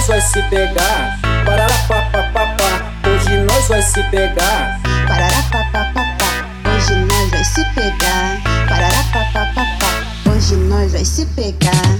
vai se pegar. Parará, papapá, hoje nós vai se pegar. Parará, papapá, hoje nós vai se pegar. Parará, papapá, hoje nós vai se pegar.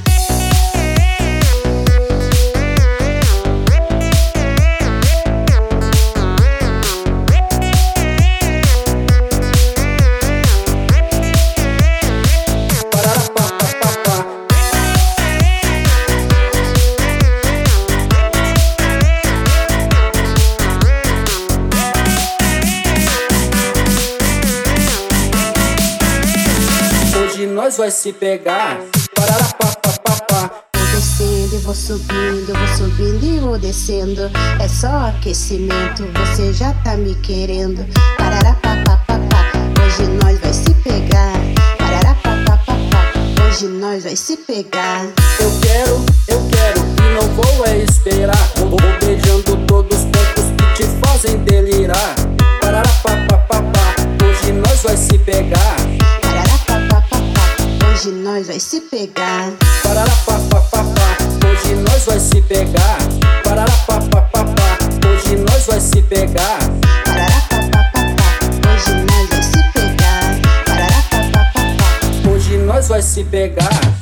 Hoje nós vai se pegar. Parará, papapá. Vou descendo e vou subindo e vou descendo. É só aquecimento, você já tá me querendo. Parará, papapá, hoje nós vai se pegar. Parará, papapá, hoje nós vai se pegar. Eu quero e não vou esperar. Vou beijando todos os pontos que te fazem delirar. Parará, papapá, hoje nós vai se pegar. Parará, papapá, hoje nós vai se pegar. Parará, papapá, hoje nós vai se pegar. Parará, papapá, hoje nós vai se pegar. Parará, papapá, hoje nós vai se pegar. Parará, papapá, hoje nós vai se pegar.